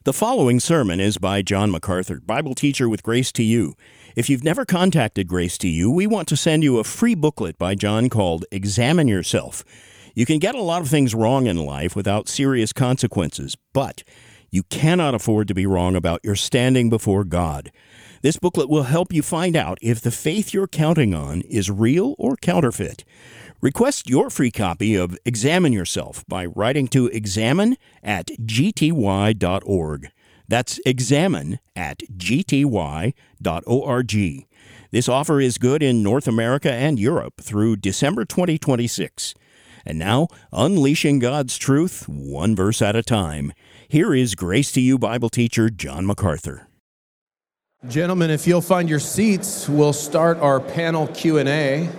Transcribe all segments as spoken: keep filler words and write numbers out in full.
The following sermon is by John MacArthur, Bible teacher with Grace to You. If you've never contacted Grace to You, we want to send you a free booklet by John called Examine Yourself. You can get a lot of things wrong in life without serious consequences, but you cannot afford to be wrong about your standing before God. This booklet will help you find out if the faith you're counting on is real or counterfeit. Request your free copy of Examine Yourself by writing to examine at g t y dot org. That's examine at g t y dot org. This offer is good in North America and Europe through December twenty twenty-six. And now, unleashing God's truth, one verse at a time. Here is Grace to You Bible teacher John MacArthur. Gentlemen, if you'll find your seats, we'll start our panel Q and A.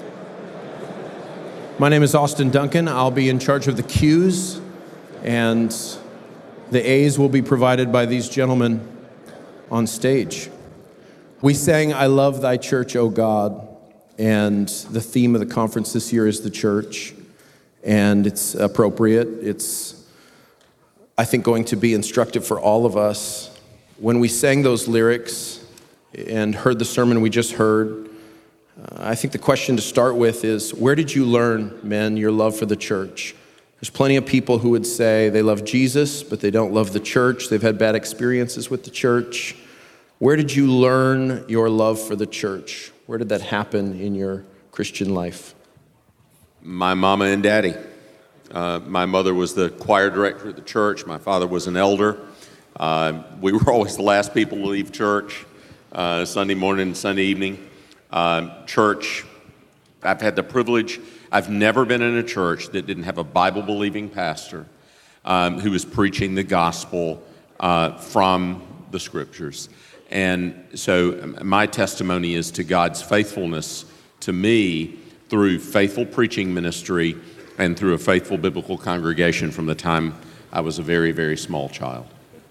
My name is Austin Duncan. I'll be in charge of the Q's, and the A's will be provided by these gentlemen on stage. We sang, "I Love Thy Church, O God," and the theme of the conference this year is the church, and it's appropriate. It's, I think, going to be instructive for all of us. When we sang those lyrics and heard the sermon we just heard, Uh, I think the question to start with is, where did you learn, men, your love for the church? There's plenty of people who would say they love Jesus, but they don't love the church. They've had bad experiences with the church. Where did you learn your love for the church? Where did that happen in your Christian life? My mama and daddy. Uh, my mother was the choir director at the church. My father was an elder. Uh, we were always the last people to leave church, uh, Sunday morning and Sunday evening. Um, church, I've had the privilege, I've never been in a church that didn't have a Bible-believing pastor um, who was preaching the gospel uh, from the scriptures. And so my testimony is to God's faithfulness to me through faithful preaching ministry and through a faithful biblical congregation from the time I was a very, very small child.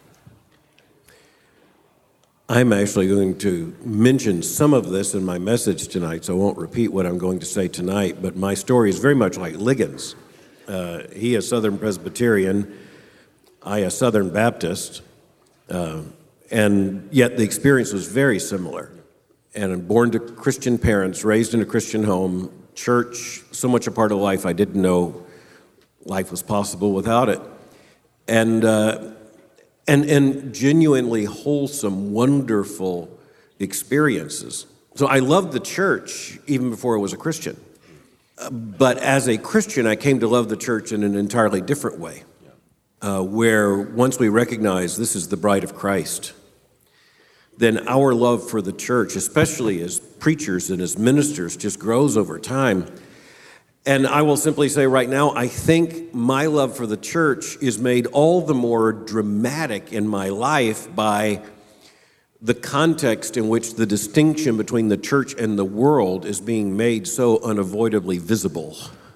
I'm actually going to mention some of this in my message tonight, so I won't repeat what I'm going to say tonight, but my story is very much like Ligon's. Uh, he a Southern Presbyterian, I a Southern Baptist, uh, and yet the experience was very similar. And I'm born to Christian parents, raised in a Christian home, church, so much a part of life I didn't know life was possible without it. And uh, And, and genuinely wholesome, wonderful experiences. So I loved the church even before I was a Christian. Uh, but as a Christian, I came to love the church in an entirely different way, uh, where once we recognize this is the bride of Christ, then our love for the church, especially as preachers and as ministers, just grows over time. And I will simply say right now, I think my love for the church is made all the more dramatic in my life by the context in which the distinction between the church and the world is being made so unavoidably visible.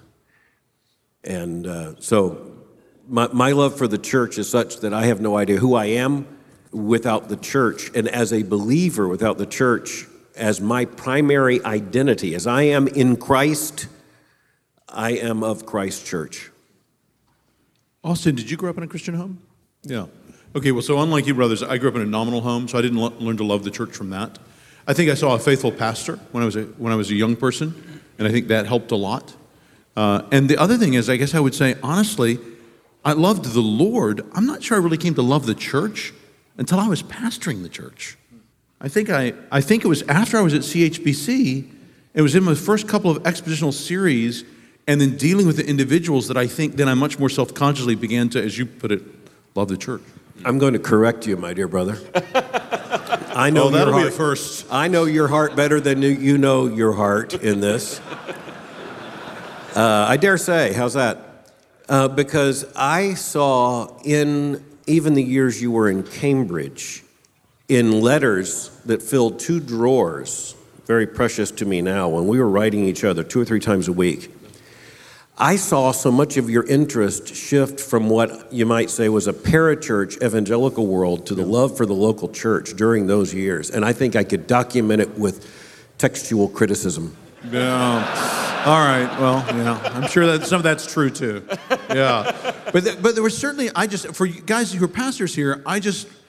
And uh, so my, my love for the church is such that I have no idea who I am without the church. And as a believer without the church, as my primary identity, as I am in Christ, I am of Christ Church. Austin, did you grow up in a Christian home? Yeah. Okay, well, so unlike you brothers, I grew up in a nominal home, so I didn't lo- learn to love the church from that. I think I saw a faithful pastor when I was a, when I was a young person, and I think that helped a lot. Uh, and the other thing is, I guess I would say, honestly, I loved the Lord. I'm not sure I really came to love the church until I was pastoring the church. I think I, I think it was after I was at C H B C, it was in my first couple of expositional series, and then dealing with the individuals that I think then I much more self-consciously began to, as you put it, love the church. I'm going to correct you, my dear brother. I know oh, that'll your heart, be a first. I know your heart better than you know your heart in this. Uh, I dare say, how's that? Uh, because I saw in even the years you were in Cambridge, in letters that filled two drawers, very precious to me now, when we were writing each other two or three times a week, I saw so much of your interest shift from what you might say was a parachurch evangelical world to the love for the local church during those years. And I think I could document it with textual criticism. Yeah. All right. Well, yeah. I'm sure that some of that's true too. Yeah. But th- but there was certainly, I just, for you guys who are pastors here, I just,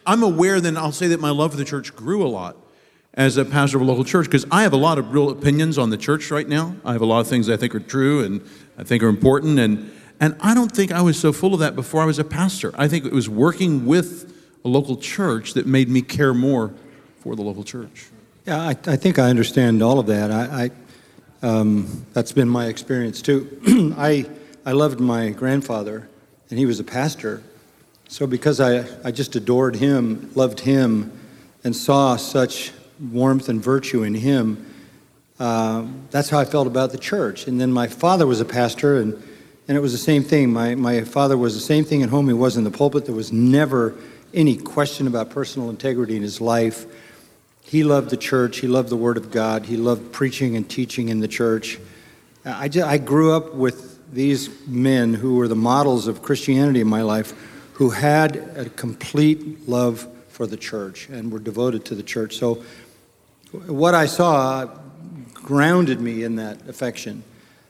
I'm aware then I'll say that my love for the church grew a lot as a pastor of a local church, because I have a lot of real opinions on the church right now. I have a lot of things I think are true and I think are important, and and I don't think I was so full of that before I was a pastor. I think it was working with a local church that made me care more for the local church. Yeah, I, I think I understand all of that. I, I um, that's been my experience too. I I loved my grandfather, and he was a pastor. So because I, I just adored him, loved him, and saw such warmth and virtue in him, uh, that's how I felt about the church. And then my father was a pastor, and, and it was the same thing. My, my father was the same thing at home he was in the pulpit. There was never any question about personal integrity in his life. He loved the church. He loved the Word of God. He loved preaching and teaching in the church. I, just, I grew up with these men who were the models of Christianity in my life, who had a complete love for the church and were devoted to the church. So what I saw grounded me in that affection.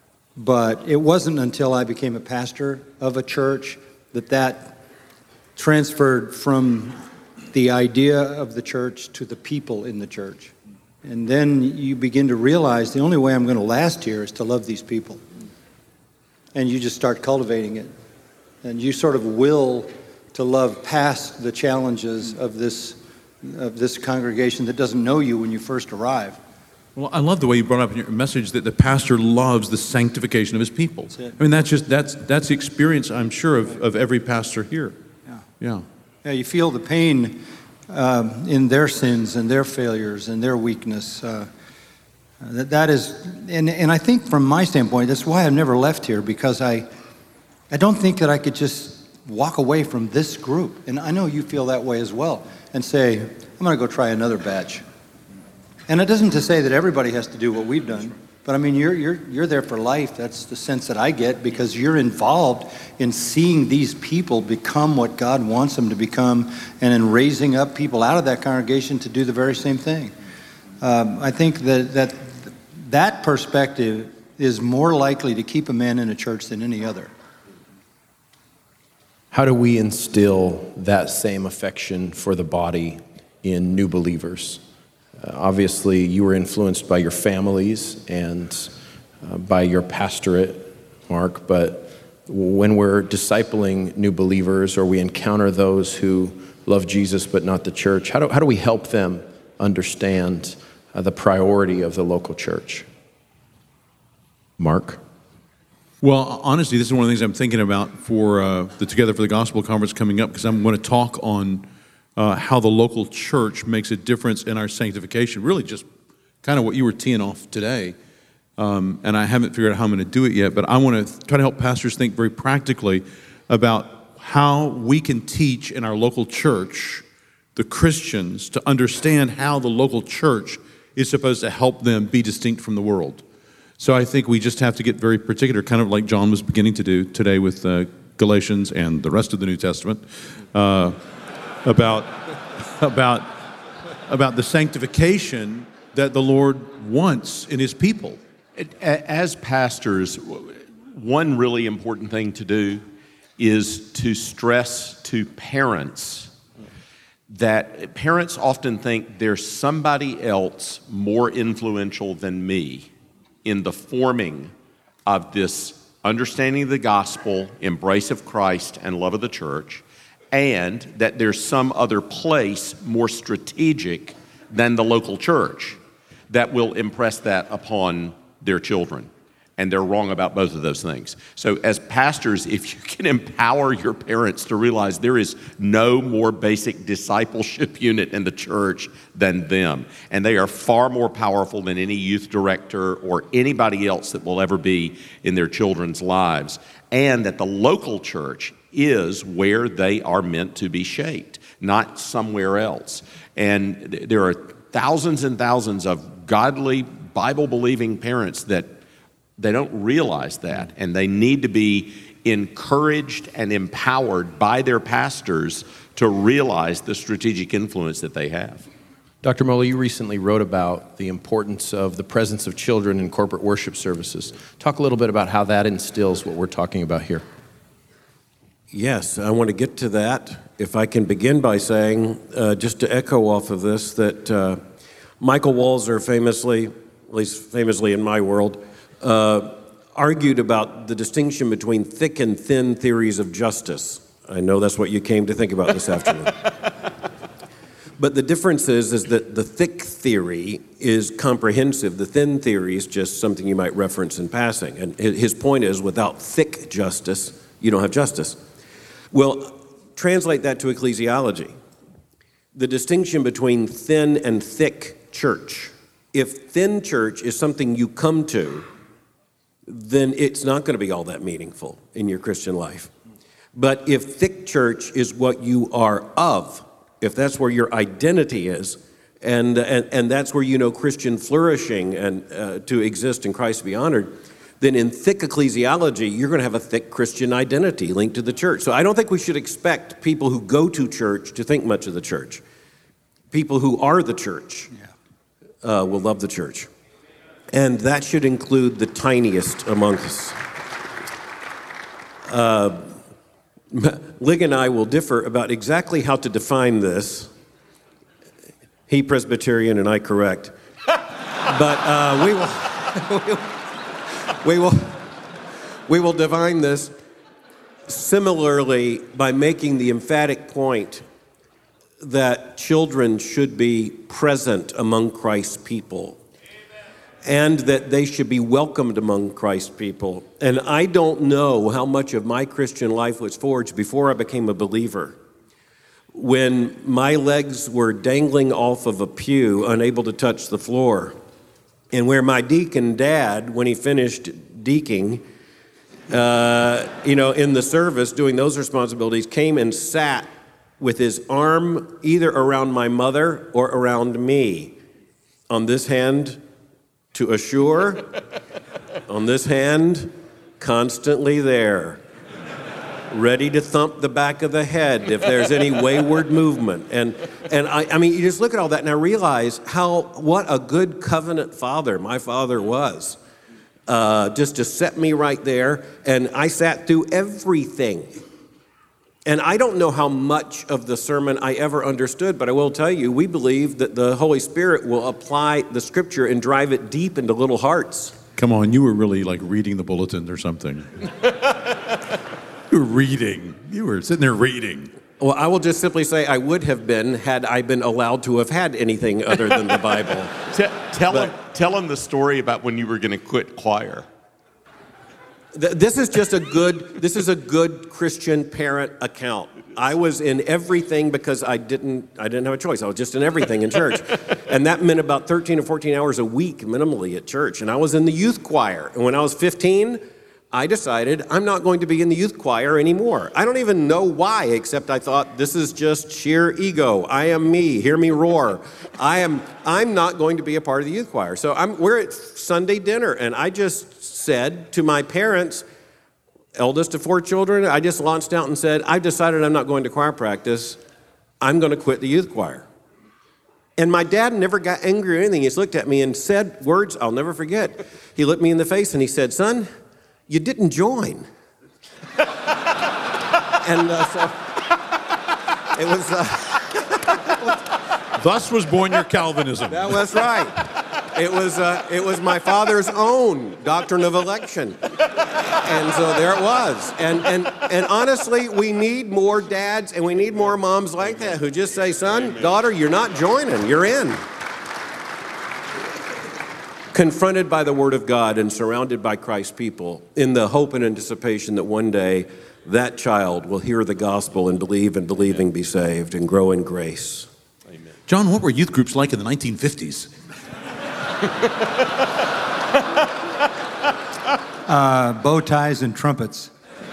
But it wasn't until I became a pastor of a church that that transferred from the idea of the church to the people in the church. And then you begin to realize the only way I'm going to last here is to love these people. And you just start cultivating it. And you sort of will to love past the challenges of this of this congregation that doesn't know you when you first arrive. Well, I love the way you brought up in your message that the pastor loves the sanctification of his people. That's it. I mean, that's just that's that's the experience, I'm sure, of, of every pastor here. Yeah. Yeah. Yeah, you feel the pain um, in their sins and their failures and their weakness. Uh, that that is, and and I think from my standpoint, that's why I've never left here, because I I don't think that I could just walk away from this group. And I know you feel that way as well, and say, I'm going to go try another batch. And it isn't to say that everybody has to do what we've done, but I mean, you're you're you're there for life. That's the sense that I get, because you're involved in seeing these people become what God wants them to become, and in raising up people out of that congregation to do the very same thing. Um, I think that that that perspective is more likely to keep a man in a church than any other. How do we instill that same affection for the body in new believers? Uh, obviously, you were influenced by your families and uh, by your pastorate, Mark, but when we're discipling new believers, or we encounter those who love Jesus but not the church, how do, how do we help them understand uh, the priority of the local church? Mark? Well, honestly, this is one of the things I'm thinking about for uh, the Together for the Gospel conference coming up, because I'm going to talk on uh, how the local church makes a difference in our sanctification. Really just kind of what you were teeing off today. Um, and I haven't figured out how I'm going to do it yet, but I want to try to help pastors think very practically about how we can teach in our local church the Christians to understand how the local church is supposed to help them be distinct from the world. So I think we just have to get very particular, kind of like John was beginning to do today with uh, Galatians and the rest of the New Testament, uh, about, about, about the sanctification that the Lord wants in his people. As pastors, one really important thing to do is to stress to parents that parents often think there's somebody else more influential than me in the forming of this understanding of the gospel, embrace of Christ, and love of the church, and that there's some other place more strategic than the local church that will impress that upon their children. And they're wrong about both of those things. So as pastors, if you can empower your parents to realize there is no more basic discipleship unit in the church than them, and they are far more powerful than any youth director or anybody else that will ever be in their children's lives, and that the local church is where they are meant to be shaped, not somewhere else. And there are thousands and thousands of godly, Bible-believing parents that they don't realize that, and they need to be encouraged and empowered by their pastors to realize the strategic influence that they have. Doctor Moeller, you recently wrote about the importance of the presence of children in corporate worship services. Talk a little bit about how that instills what we're talking about here. Yes, I want to get to that. if I can begin by saying, uh, just to echo off of this, that uh, Michael Walzer famously, at least famously in my world, uh, argued about the distinction between thick and thin theories of justice. I know that's what you came to think about this afternoon. But the difference is, is that the thick theory is comprehensive. The thin theory is just something you might reference in passing. And his point is, without thick justice, you don't have justice. Well, translate that to ecclesiology. The distinction between thin and thick church. If thin church is something you come to, then it's not going to be all that meaningful in your Christian life. But if thick church is what you are of, if that's where your identity is, and and, and that's where you know Christian flourishing and uh, to exist in Christ be honored, then in thick ecclesiology, you're going to have a thick Christian identity linked to the church. So I don't think we should expect people who go to church to think much of the church. People who are the church uh, will love the church. And that should include the tiniest among us. Uh, Lig and I will differ about exactly how to define this. He Presbyterian and I correct. But uh, we will, we will, we will define this similarly by making the emphatic point that children should be present among Christ's people. And that they should be welcomed among Christ's people. And I don't know how much of my Christian life was forged before I became a believer. When my legs were dangling off of a pew, unable to touch the floor, and where my deacon dad, when he finished deaconing, uh, you know, in the service, doing those responsibilities, came and sat with his arm either around my mother or around me. On this hand, to assure, on this hand, constantly there, ready to thump the back of the head if there's any wayward movement. And and I, I mean, you just look at all that and I realize how, what a good covenant father my father was. Uh, just to set me right there, and I sat through everything. And I don't know how much of the sermon I ever understood, but I will tell you, we believe that the Holy Spirit will apply the scripture and drive it deep into little hearts. Come on, you were really like reading the bulletin or something. You were reading. You were sitting there reading. Well, I will just simply say I would have been had I been allowed to have had anything other than the Bible. T- tell, But- him, tell him the story about when you were going to quit choir. This is just a good, this is a good Christian parent account. I was in everything because I didn't, I didn't have a choice. I was just in everything in church. And that meant about thirteen or fourteen hours a week minimally at church. And I was in the youth choir. And when I was fifteen, I decided I'm not going to be in the youth choir anymore. I don't even know why, except I thought this is just sheer ego. I am me. Hear me roar. I am, I'm not going to be a part of the youth choir. So I'm, we're at Sunday dinner, and I just said to my parents, eldest of four children, I just launched out and said, I've decided I'm not going to choir practice. I'm going to quit the youth choir. And my dad never got angry or anything. He just looked at me and said words I'll never forget. He looked me in the face and he said, son, you didn't join. And uh, so it was... Uh, Thus was born your Calvinism. that was right. It was uh, it was my father's own doctrine of election, and so there it was. And and and honestly, we need more dads and we need more moms like that who just say, "Son, daughter, you're not joining. You're in." Confronted by the Word of God and surrounded by Christ's people, in the hope and anticipation that one day that child will hear the gospel and believe, and believing be saved and grow in grace. Amen. John, what were youth groups like in the nineteen fifties? uh, bow ties and trumpets.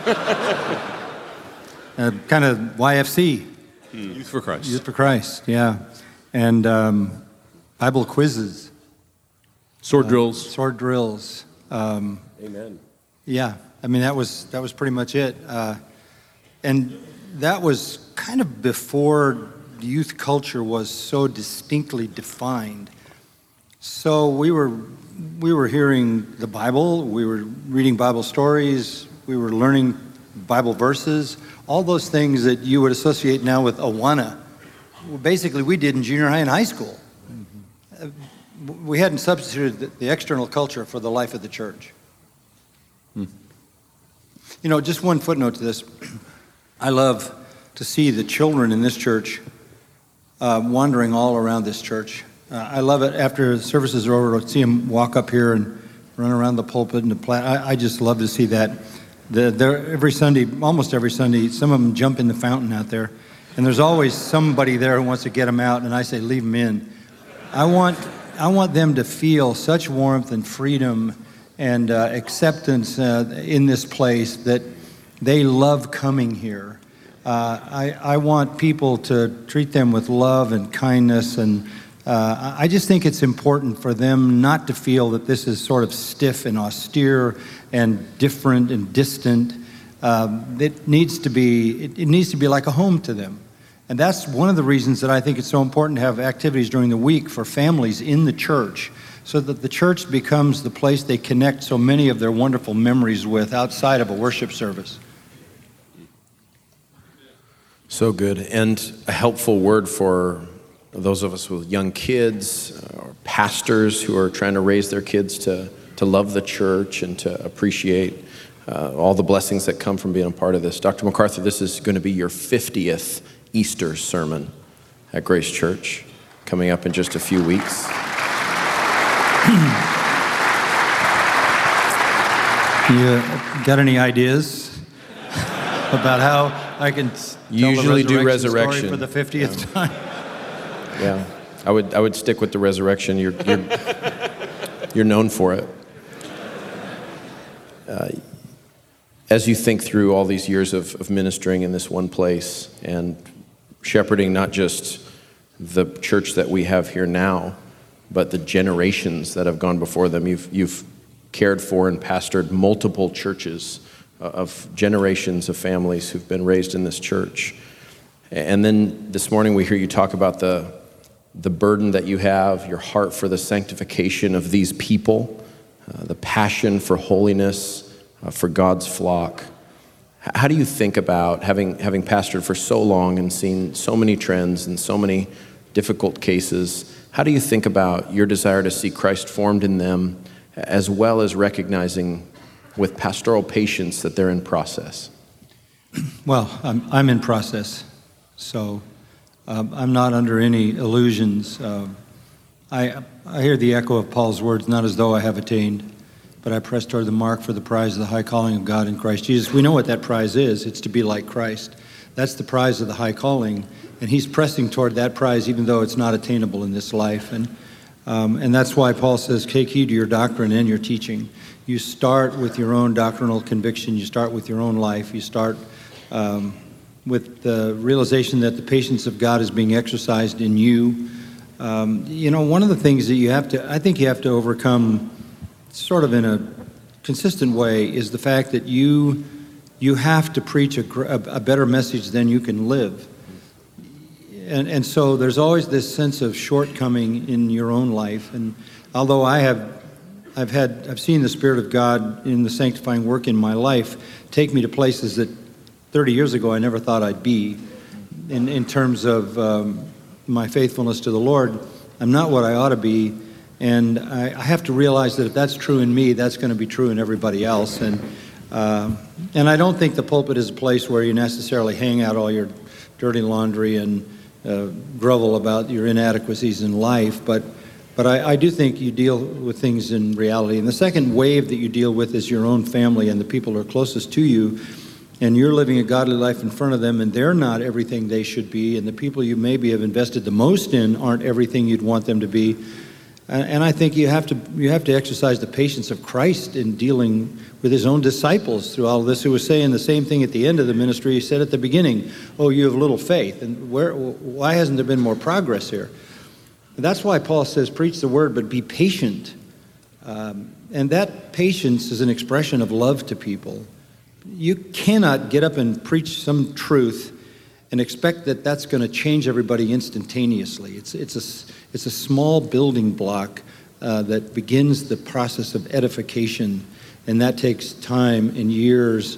uh, kind of Y F C. Hmm. Youth for Christ. Youth for Christ, yeah. And um, Bible quizzes. Sword drills. Uh, sword drills. Um, Amen. Yeah, I mean, that was that was pretty much it. Uh, and that was kind of before youth culture was so distinctly defined. So we were we were hearing the Bible, we were reading Bible stories, we were learning Bible verses, all those things that you would associate now with Awana. Well, basically, we did in junior high and high school. Mm-hmm. Uh, we hadn't substituted the, the external culture for the life of the church. Hmm. You know, just one footnote to this. I love to see the children in this church uh, wandering all around this church. Uh, I love it after services are over to see them walk up here and run around the pulpit and the plat. I, I just love to see that. The, every Sunday, almost every Sunday, some of them jump in the fountain out there, and there's always somebody there who wants to get them out, and I say, leave them in. I want, I want them to feel such warmth and freedom and uh, acceptance uh, in this place that they love coming here. Uh, I, I want people to treat them with love and kindness, and uh, I just think it's important for them not to feel that this is sort of stiff and austere and different and distant. Um, it needs to be it, it needs to be like a home to them. And that's one of the reasons that I think it's so important to have activities during the week for families in the church, so that the church becomes the place they connect so many of their wonderful memories with outside of a worship service. So good. And a helpful word for those of us with young kids or pastors who are trying to raise their kids to, to love the church and to appreciate uh, all the blessings that come from being a part of this. Doctor MacArthur, this is going to be your fiftieth Easter sermon at Grace Church, coming up in just a few weeks. You got any ideas about how I can tell usually the resurrection do resurrection story for the fiftieth yeah. time? Yeah, I would I would stick with the resurrection. You're you're, you're known for it. Uh, as you think through all these years of, of ministering in this one place and shepherding not just the church that we have here now, but the generations that have gone before them, you've you've cared for and pastored multiple churches of generations of families who've been raised in this church. And then this morning we hear you talk about the the burden that you have, your heart for the sanctification of these people, uh, the passion for holiness, uh, for God's flock. How do you think about, having having pastored for so long and seen so many trends and so many difficult cases, how do you think about your desire to see Christ formed in them, as well as recognizing with pastoral patience that they're in process? Well, I'm, I'm in process, so um, I'm not under any illusions. Um, I, I hear the echo of Paul's words, not as though I have attained, but I press toward the mark for the prize of the high calling of God in Christ Jesus. We know what that prize is. It's to be like Christ. That's the prize of the high calling, and he's pressing toward that prize even though it's not attainable in this life. And um, and that's why Paul says, take heed to your doctrine and your teaching. You start with your own doctrinal conviction. You start with your own life. You start um, with the realization that the patience of God is being exercised in you. Um, you know, one of the things that you have to, I think you have to overcome sort of in a consistent way is the fact that you you have to preach a, a better message than you can live. And, and so there's always this sense of shortcoming in your own life. And although I have I've had, I've seen the Spirit of God in the sanctifying work in my life take me to places that thirty years ago I never thought I'd be. In, in terms of um, my faithfulness to the Lord, I'm not what I ought to be. And I, I have to realize that if that's true in me, that's going to be true in everybody else. And uh, and I don't think the pulpit is a place where you necessarily hang out all your dirty laundry and uh, grovel about your inadequacies in life. But But I, I do think you deal with things in reality. And the second wave that you deal with is your own family and the people who are closest to you. And you're living a godly life in front of them, and they're not everything they should be. And the people you maybe have invested the most in aren't everything you'd want them to be. And, and I think you have to you have to exercise the patience of Christ in dealing with his own disciples through all of this, who was saying the same thing at the end of the ministry he said at the beginning. Oh, you have little faith. And where? Why hasn't there been more progress here? That's why Paul says, preach the word, but be patient. Um, and that patience is an expression of love to people. You cannot get up and preach some truth and expect that that's going to change everybody instantaneously. It's, it's, a, it's a small building block uh, that begins the process of edification, and that takes time and years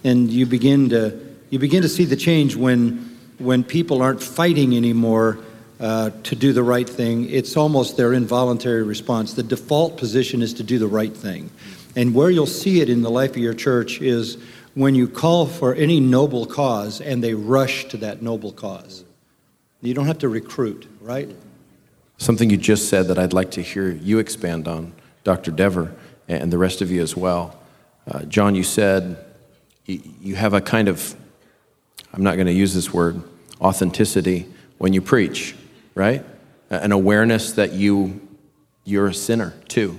and you begin to you begin to see the change when when people aren't fighting anymore uh, to do the right thing. It's almost their involuntary response. The default position is to do the right thing. And where you'll see it in the life of your church is when you call for any noble cause and they rush to that noble cause. You don't have to recruit, right? Something you just said that I'd like to hear you expand on, Doctor Dever, and the rest of you as well. Uh, John, you said you, you have a kind of, I'm not going to use this word, authenticity when you preach, right? An awareness that you, you're a sinner too.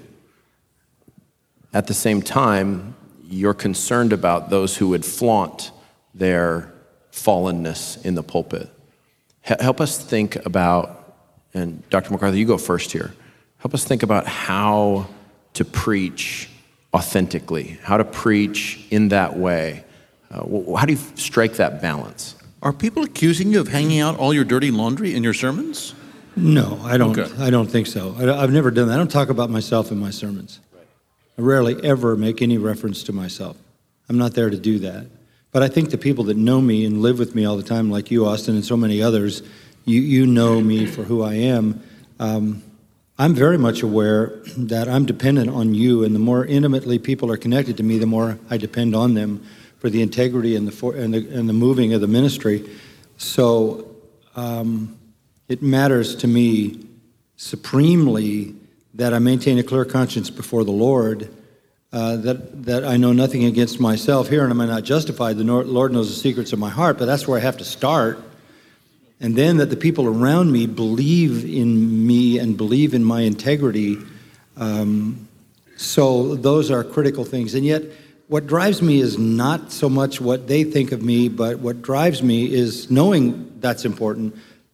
At the same time, you're concerned about those who would flaunt their fallenness in the pulpit. H- help us think about, and Doctor MacArthur, you go first here. Help us think about how to preach authentically, how to preach in that way. Uh, how do you strike that balance? Are people accusing you of hanging out all your dirty laundry in your sermons? No, I don't. Okay. I don't think so. I, I've never done that. I don't talk about myself in my sermons. I rarely ever make any reference to myself. I'm not there to do that. But I think the people that know me and live with me all the time, like you, Austin, and so many others, you, you know me for who I am. Um, I'm very much aware that I'm dependent on you, and the more intimately people are connected to me, the more I depend on them for the integrity and the for, and the, and the moving of the ministry. So um, it matters to me supremely that I maintain a clear conscience before the Lord, uh, that that I know nothing against myself here, and am I not justified? The Lord knows the secrets of my heart, but that's where I have to start. And then that the people around me believe in me and believe in my integrity. Um, so those are critical things. And yet, what drives me is not so much what they think of me, but what drives me is knowing that's important.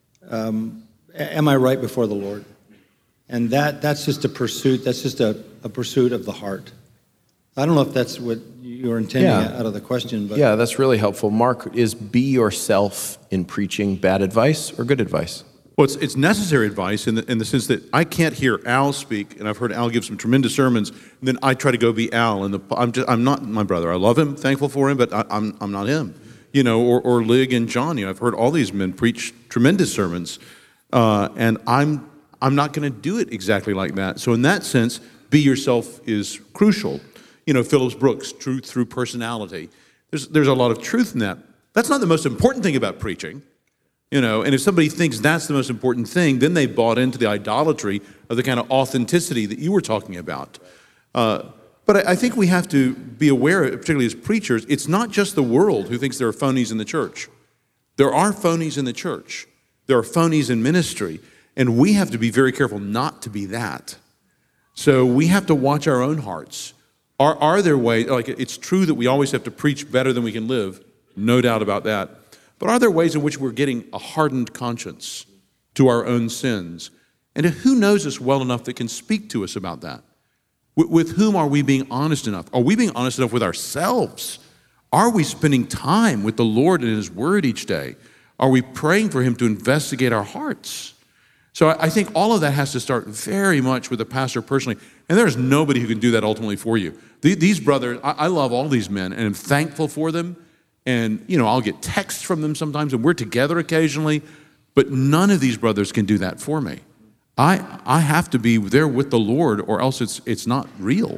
Um, am I right before the Lord? And that that's just a pursuit, that's just a, a pursuit of the heart. I don't know if that's what you're intending Yeah. out of the question. But Yeah, that's really helpful. Mark, is be yourself in preaching bad advice or good advice? Well, it's, it's necessary advice in the, in the sense that I can't hear Al speak, and I've heard Al give some tremendous sermons, and then I try to go be Al. And the, I'm, just, I'm not my brother. I love him, thankful for him, but I, I'm, I'm not him. You know, or, or Lig and Johnny. I've heard all these men preach tremendous sermons, uh, and I'm I'm not going to do it exactly like that. So in that sense, be yourself is crucial. You know, Phillips Brooks, truth through personality. There's there's a lot of truth in that. That's not the most important thing about preaching. You know, and if somebody thinks that's the most important thing, then they bought into the idolatry of the kind of authenticity that you were talking about. Uh, but I, I think we have to be aware, particularly as preachers, it's not just the world who thinks there are phonies in the church. There are phonies in the church. There are phonies in ministry. And we have to be very careful not to be that. So we have to watch our own hearts. Are, are there ways, like it's true that we always have to preach better than we can live, no doubt about that. But are there ways in which we're getting a hardened conscience to our own sins? And who knows us well enough that can speak to us about that? With, with whom are we being honest enough? Are we being honest enough with ourselves? Are we spending time with the Lord and His Word each day? Are we praying for Him to investigate our hearts? So I think all of that has to start very much with the pastor personally. And there's nobody who can do that ultimately for you. These brothers, I love all these men and I'm thankful for them. And, you know, I'll get texts from them sometimes and we're together occasionally. But none of these brothers can do that for me. I I have to be there with the Lord or else it's it's not real.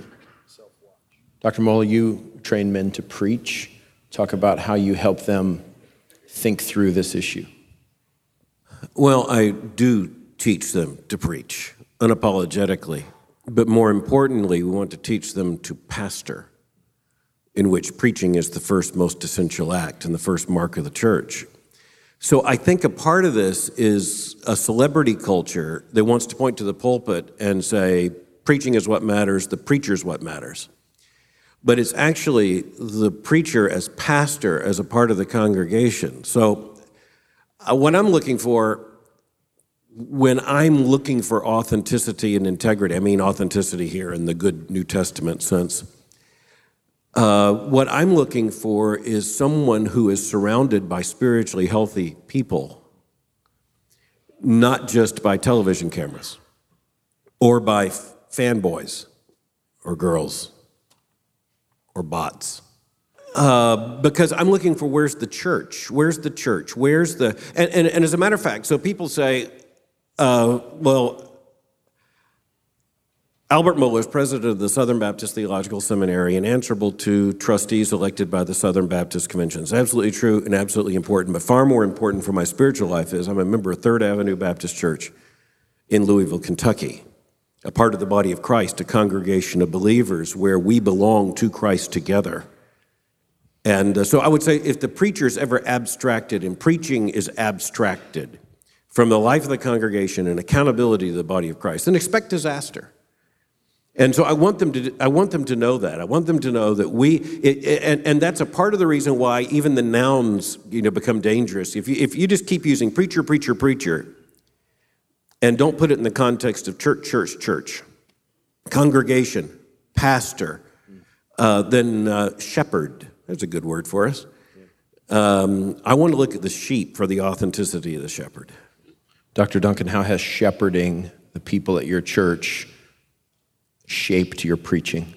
Doctor Moeller, you train men to preach. Talk about how you help them think through this issue. Well, I do teach them to preach unapologetically, but more importantly, we want to teach them to pastor, in which preaching is the first most essential act and the first mark of the church. So I think a part of this is a celebrity culture that wants to point to the pulpit and say, preaching is what matters, the preacher's what matters. But it's actually the preacher as pastor, as a part of the congregation. So uh, what I'm looking for, when I'm looking for authenticity and integrity, I mean authenticity here in the good New Testament sense, uh, what I'm looking for is someone who is surrounded by spiritually healthy people, not just by television cameras or by fanboys or girls or bots. Uh, because I'm looking for where's the church? Where's the church? Where's the... And, and, and as a matter of fact, so people say, uh, well, Albert Mohler is president of the Southern Baptist Theological Seminary and answerable to trustees elected by the Southern Baptist Convention. It's absolutely true and absolutely important, but far more important for my spiritual life is I'm a member of Third Avenue Baptist Church in Louisville, Kentucky, a part of the body of Christ, a congregation of believers where we belong to Christ together. And uh, so I would say if the preacher is ever abstracted, and preaching is abstracted from the life of the congregation and accountability to the body of Christ, then expect disaster. And so I want them to I want them to know that. I want them to know that we, it, it, and, and that's a part of the reason why even the nouns, you know, become dangerous. If you, if you just keep using preacher, preacher, preacher, and don't put it in the context of church, church, church, congregation, pastor, uh, then uh, shepherd. That's a good word for us. Um, I want to look at the sheep for the authenticity of the shepherd. Doctor Duncan, how has shepherding the people at your church shaped your preaching?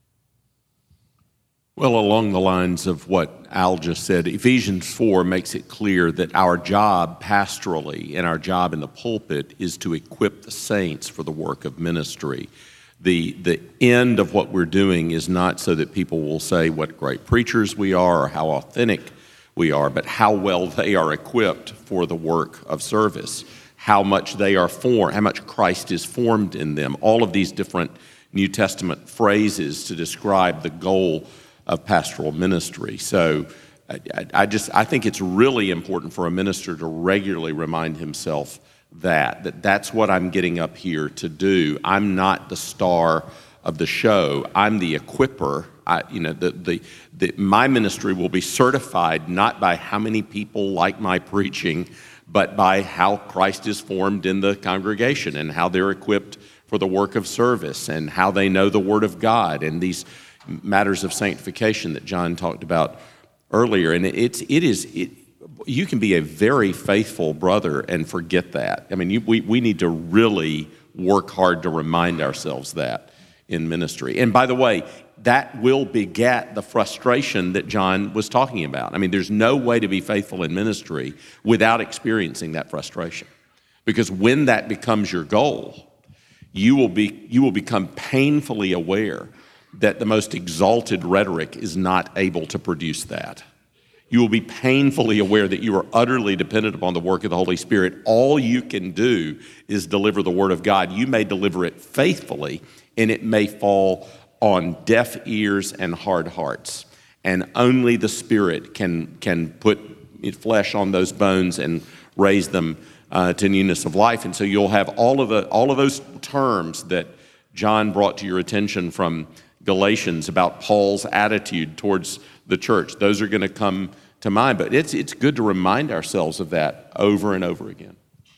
Well, along the lines of what Al just said, Ephesians four makes it clear that our job pastorally and our job in the pulpit is to equip the saints for the work of ministry. The, the end of what we're doing is not so that people will say what great preachers we are or how authentic we are, but how well they are equipped for the work of service, how much they are formed, how much Christ is formed in them. All of these different New Testament phrases to describe the goal of pastoral ministry. So I, I just I think it's really important for a minister to regularly remind himself that, that that's what I'm getting up here to do. I'm not the star of the show. I'm the equipper. I, you know, the, the, the, my ministry will be certified not by how many people like my preaching, but by how Christ is formed in the congregation and how they're equipped for the work of service and how they know the Word of God and these matters of sanctification that John talked about earlier. And it's, it is, it, you can be a very faithful brother and forget that. I mean, you, we, we need to really work hard to remind ourselves that in ministry. And by the way, that will beget the frustration that John was talking about. I mean, there's no way to be faithful in ministry without experiencing that frustration. Because when that becomes your goal, you will be you will become painfully aware that the most exalted rhetoric is not able to produce that. You will be painfully aware that you are utterly dependent upon the work of the Holy Spirit. All you can do is deliver the Word of God. You may deliver it faithfully, and it may fall on deaf ears and hard hearts. And only the Spirit can, can put flesh on those bones and raise them uh, to newness of life. And so you'll have all of the all of those terms that John brought to your attention from Galatians about Paul's attitude towards the church. Those are going to come to mind, but it's it's good to remind ourselves of that over and over again.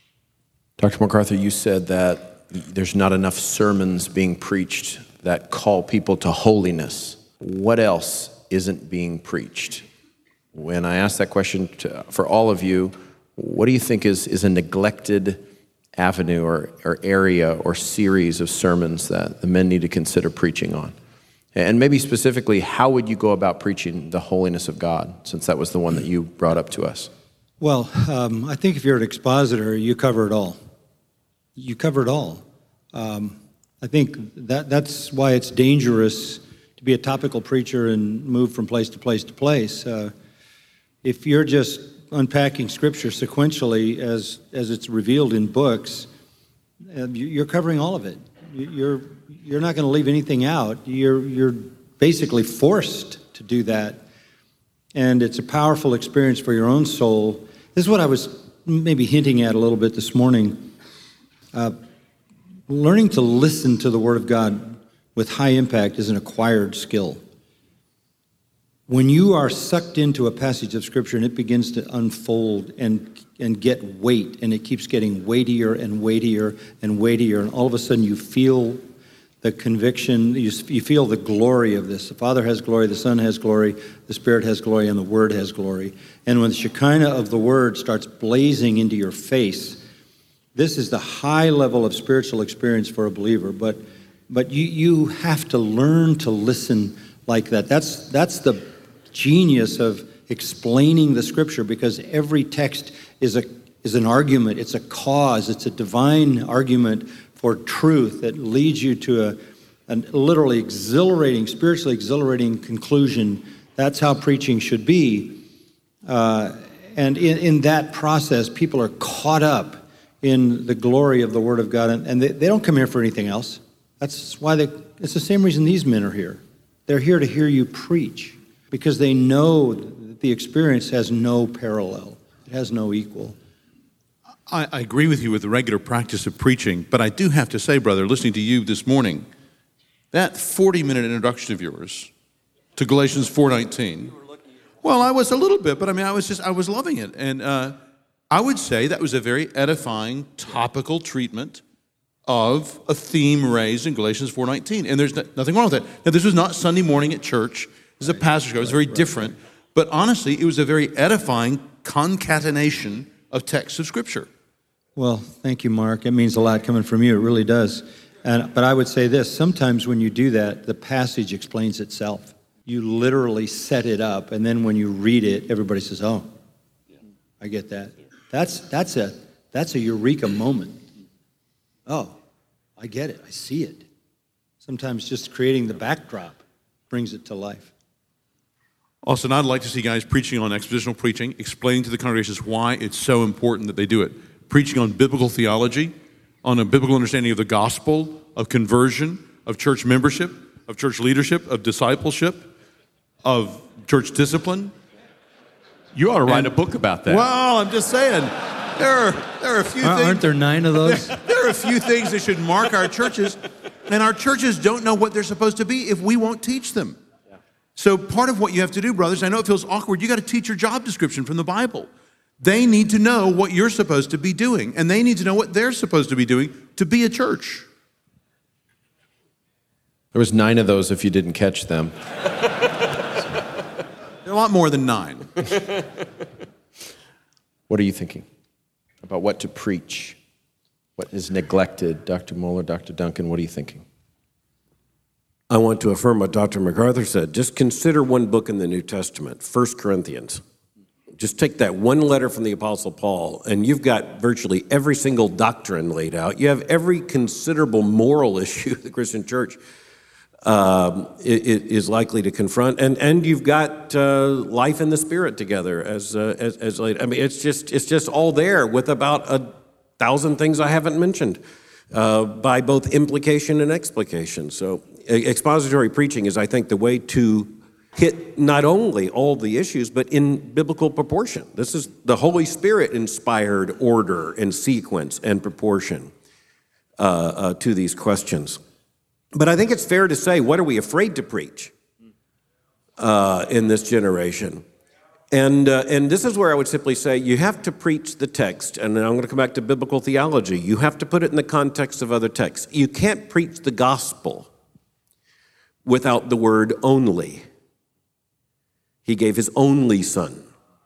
Doctor MacArthur, you said that there's not enough sermons being preached that call people to holiness. What else isn't being preached? When I ask that question to, for all of you, what do you think is, is a neglected avenue or, or area or series of sermons that the men need to consider preaching on? And maybe specifically, how would you go about preaching the holiness of God, since that was the one that you brought up to us? Well, um, I think if you're an expositor, you cover it all. You cover it all. Um, I think that that's why it's dangerous to be a topical preacher and move from place to place to place. Uh, if you're just unpacking Scripture sequentially as as it's revealed in books, uh, you're covering all of it. You're you're not going to leave anything out. You're you're basically forced to do that, and it's a powerful experience for your own soul. This is what I was maybe hinting at a little bit this morning. Uh, learning to listen to the Word of God with high impact is an acquired skill. When you are sucked into a passage of Scripture and it begins to unfold and and get weight, and it keeps getting weightier and weightier and weightier, and all of a sudden you feel the conviction, you, you feel the glory of this. The Father has glory, the Son has glory, the Spirit has glory, and the Word has glory. And when the Shekinah of the Word starts blazing into your face, this is the high level of spiritual experience for a believer. But but you you have to learn to listen like that. That's that's the genius of explaining the Scripture, because every text is a is an argument, it's a cause, it's a divine argument for truth that leads you to a, a literally exhilarating, spiritually exhilarating conclusion. That's how preaching should be. Uh, and in, in that process, people are caught up in the glory of the Word of God, and, and they, they don't come here for anything else. That's why they, it's the same reason these men are here. They're here to hear you preach, because they know that the experience has no parallel. It has no equal. I, I agree with you with the regular practice of preaching, but I do have to say, brother, listening to you this morning, that forty-minute introduction of yours to Galatians four nineteen, well, I was a little bit, but I mean, I was just, I was loving it. And uh, I would say that was a very edifying, topical treatment of a theme raised in Galatians four nineteen. And there's no, nothing wrong with that. Now, this was not Sunday morning at church. This is a pastor's show. It was very different. But honestly, it was a very edifying concatenation of texts of Scripture. Well, thank you, Mark. It means a lot coming from you. It really does. And, but I would say this, sometimes when you do that, the passage explains itself. You literally set it up, and then when you read it, everybody says, oh, I get that. That's, that's, a, that's a eureka moment. Oh, I get it. I see it. Sometimes just creating the backdrop brings it to life. Austin, I'd like to see guys preaching on expositional preaching, explaining to the congregations why it's so important that they do it. Preaching on biblical theology, on a biblical understanding of the gospel, of conversion, of church membership, of church leadership, of discipleship, of church discipline. You ought to write And- a book about that. Well, I'm just saying, there are, there are a few Aren't things. there nine of those? There are a few things that should mark our churches, and our churches don't know what they're supposed to be if we won't teach them. So part of what you have to do, brothers, I know it feels awkward, you got to teach your job description from the Bible. They need to know what you're supposed to be doing, and they need to know what they're supposed to be doing to be a church. There was nine of those if you didn't catch them. There are a lot more than nine. What are you thinking about what to preach? What is neglected? Doctor Moeller, Doctor Duncan, what are you thinking? I want to affirm what Doctor MacArthur said. Just consider one book in the New Testament, First Corinthians. Just take that one letter from the Apostle Paul, and you've got virtually every single doctrine laid out. You have every considerable moral issue the Christian church um, is likely to confront, and and you've got uh, life in the Spirit together as uh, as, as laid. I mean, it's just it's just all there with about a thousand things I haven't mentioned uh, by both implication and explication. So expository preaching is, I think, the way to hit not only all the issues, but in biblical proportion. This is the Holy Spirit-inspired order and sequence and proportion uh, uh, to these questions. But I think it's fair to say, what are we afraid to preach uh, in this generation? And uh, and this is where I would simply say, you have to preach the text, and then I'm going to come back to biblical theology. You have to put it in the context of other texts. You can't preach the gospel without the word only. He gave his only son.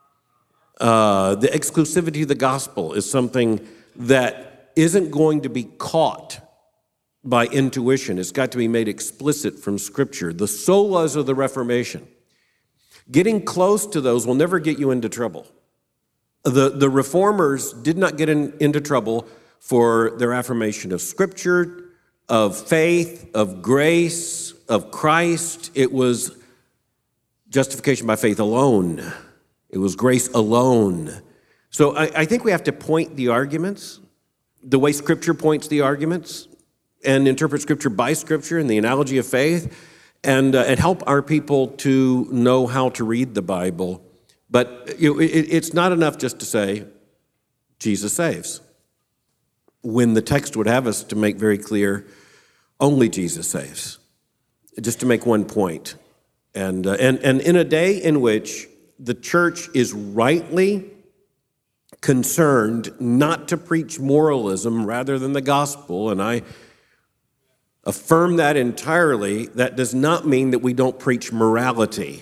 Uh, the exclusivity of the gospel is something that isn't going to be caught by intuition. It's got to be made explicit from Scripture. The solas of the Reformation. Getting close to those will never get you into trouble. The, the reformers did not get in, into trouble for their affirmation of Scripture, of faith, of grace, of Christ. It was justification by faith alone. It was grace alone. So I, I think we have to point the arguments, the way Scripture points the arguments, and interpret Scripture by Scripture and the analogy of faith, and, uh, and help our people to know how to read the Bible. But you know, it, it's not enough just to say, Jesus saves, when the text would have us to make very clear, only Jesus saves. Just to make one point. And, uh, and, and in a day in which the church is rightly concerned not to preach moralism rather than the gospel, and I affirm that entirely, that does not mean that we don't preach morality.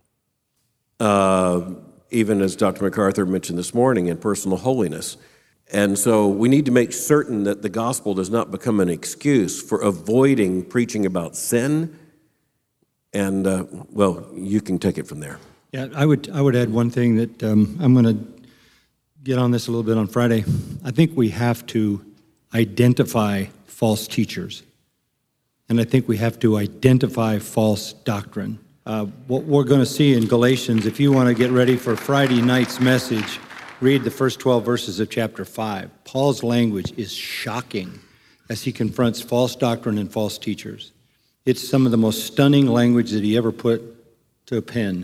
Uh, even as Doctor MacArthur mentioned this morning, in personal holiness. And so we need to make certain that the gospel does not become an excuse for avoiding preaching about sin. And, uh, well, you can take it from there. Yeah, I would I would add one thing that um, I'm going to get on this a little bit on Friday. I think we have to identify false teachers, and I think we have to identify false doctrine. Uh, what we're going to see in Galatians, if you want to get ready for Friday night's message, read the first twelve verses of chapter five. Paul's language is shocking as he confronts false doctrine and false teachers. It's some of the most stunning language that he ever put to a pen.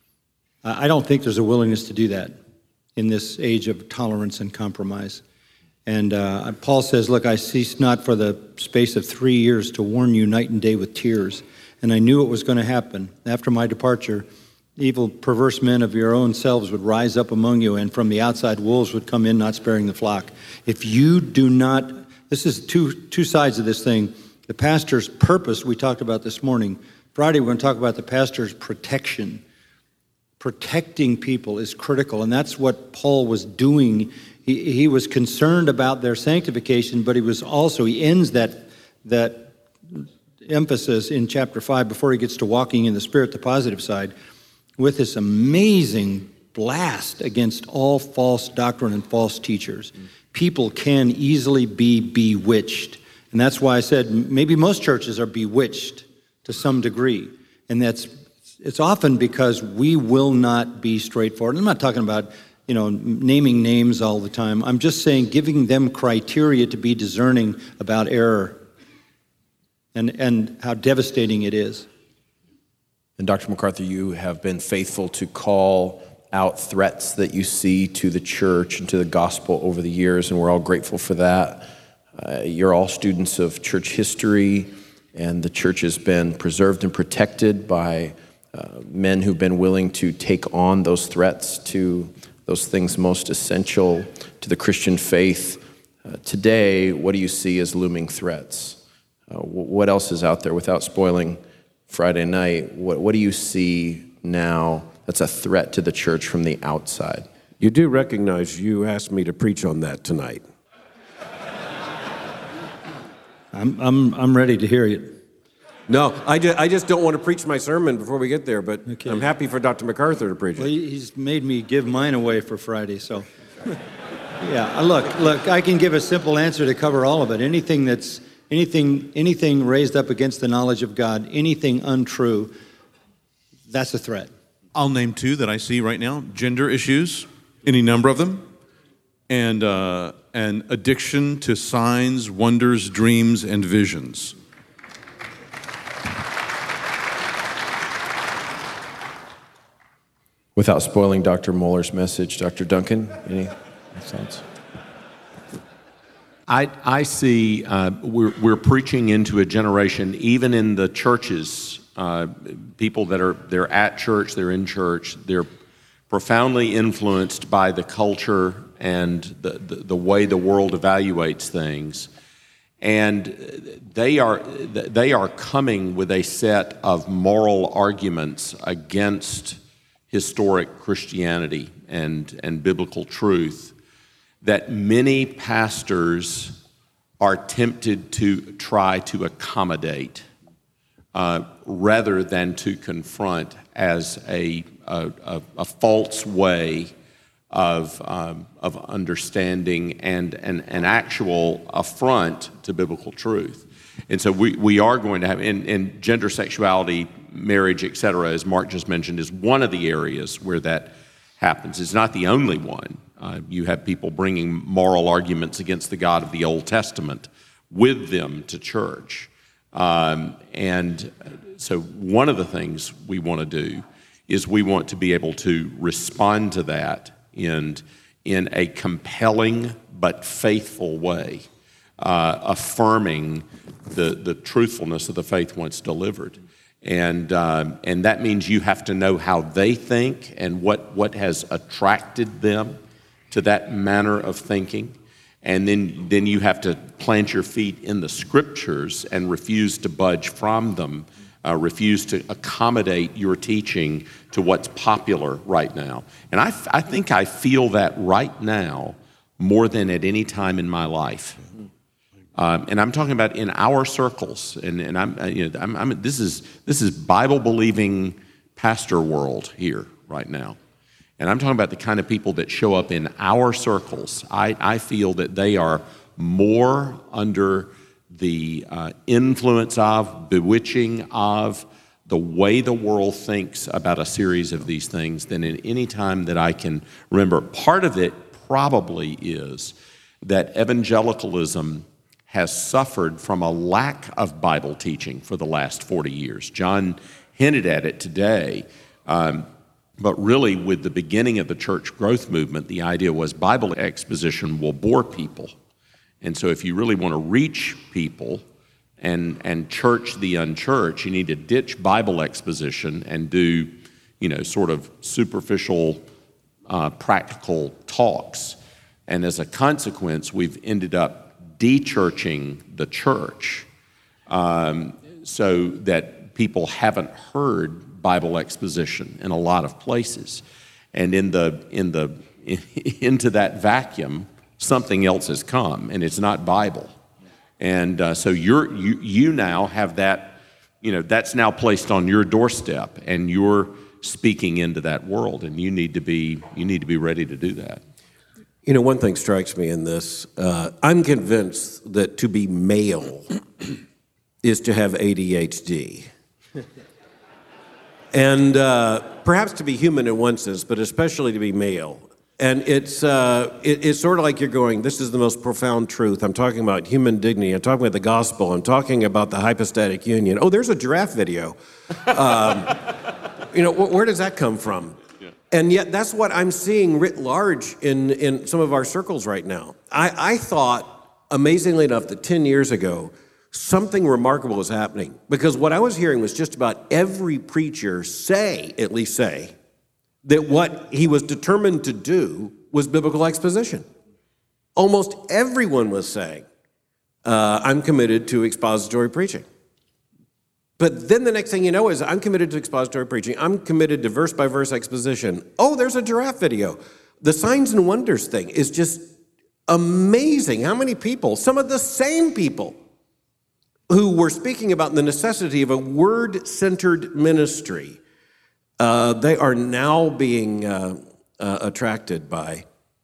I don't think there's a willingness to do that in this age of tolerance and compromise. And uh, Paul says, look, I ceased not for the space of three years to warn you night and day with tears. And I knew it was going to happen. After my departure, evil, perverse men of your own selves would rise up among you, and from the outside wolves would come in, not sparing the flock. If you do not, this is two two sides of this thing. The pastor's purpose, we talked about this morning. Friday, we're going to talk about the pastor's protection. Protecting people is critical, and that's what Paul was doing. He, he was concerned about their sanctification, but he was also, he ends that, that emphasis in chapter five before he gets to walking in the Spirit, the positive side, with this amazing blast against all false doctrine and false teachers. People can easily be bewitched. And that's why I said maybe most churches are bewitched to some degree. And that's it's often because we will not be straightforward. I'm not talking about, you know, naming names all the time. I'm just saying giving them criteria to be discerning about error and, and how devastating it is. And Doctor MacArthur, you have been faithful to call out threats that you see to the church and to the gospel over the years, and we're all grateful for that. Uh, you're all students of church history, and the church has been preserved and protected by uh, men who've been willing to take on those threats to those things most essential to the Christian faith. Uh, today, what do you see as looming threats? Uh, what else is out there without spoiling Friday night? What, what do you see now that's a threat to the church from the outside? You do recognize you asked me to preach on that tonight. I'm I'm I'm ready to hear it. No, I just, I just don't want to preach my sermon before we get there, but Okay. I'm happy for Doctor MacArthur to preach Well, it. he's made me give mine away for Friday, so. Yeah, look, look, I can give a simple answer to cover all of it. Anything that's, anything, anything raised up against the knowledge of God, anything untrue, that's a threat. I'll name two that I see right now: gender issues, any number of them, and uh, and addiction to signs, wonders, dreams, and visions. Without spoiling Doctor Mohler's message, Doctor Duncan, any thoughts? I, I see uh, we're, we're preaching into a generation, even in the churches, uh, people that are they're at church, they're in church, they're profoundly influenced by the culture and the, the, the way the world evaluates things. And they are, they are coming with a set of moral arguments against historic Christianity and, and biblical truth that many pastors are tempted to try to accommodate uh, rather than to confront as a, a, a, a false way of, um, of understanding and an, an actual affront to biblical truth. And so we, we are going to have, in, in gender, sexuality, marriage, et cetera, as Mark just mentioned, is one of the areas where that happens. It's not the only one. Uh, you have people bringing moral arguments against the God of the Old Testament with them to church. Um, and so one of the things we want to do is we want to be able to respond to that in, in a compelling but faithful way, uh, affirming the, the truthfulness of the faith once delivered. And um, and that means you have to know how they think and what, what has attracted them to that manner of thinking. And then, then you have to plant your feet in the scriptures and refuse to budge from them, uh, refuse to accommodate your teaching to what's popular right now. And I, I think I feel that right now more than at any time in my life. Um, and I'm talking about in our circles, and, and I'm, you know, I'm, I'm, this is this is Bible-believing pastor world here. right now. And I'm talking about the kind of people that show up in our circles. I, I feel that they are more under the uh, influence of, bewitching of, the way the world thinks about a series of these things than in any time that I can remember. Part of it probably is that evangelicalism has suffered from a lack of Bible teaching for the last forty years. John hinted at it today, um, but really with the beginning of the church growth movement, the idea was Bible exposition will bore people. And so if you really want to reach people and and church the unchurched, you need to ditch Bible exposition and do, you know, sort of superficial, uh, practical talks. And as a consequence, we've ended up de-churching the church um, so that people haven't heard Bible exposition in a lot of places. And in the in the into that vacuum, something else has come, and it's not Bible. And uh, so you're you you now have that, you know, that's now placed on your doorstep, and you're speaking into that world, and you need to be you need to be ready to do that. You know, one thing strikes me in this. Uh, I'm convinced that to be male is to have A D H D. And uh, perhaps to be human in one sense, but especially to be male. And it's uh, it, it's sort of like you're going, this is the most profound truth. I'm talking about human dignity. I'm talking about the gospel. I'm talking about the hypostatic union. Oh, there's a giraffe video. Um, you know, wh- where does that come from? Yeah. And yet that's what I'm seeing writ large in, in some of our circles right now. I, I thought, amazingly enough, that ten years ago, something remarkable was happening. Because what I was hearing was just about every preacher say, at least say, that what he was determined to do was biblical exposition. Almost everyone was saying, uh, I'm committed to expository preaching. But then the next thing you know is, I'm committed to expository preaching. I'm committed to verse-by-verse exposition. Oh, there's a giraffe video. The signs and wonders thing is just amazing. How many people, some of the same people who were speaking about the necessity of a word-centered ministry, Uh, they are now being uh, uh, attracted by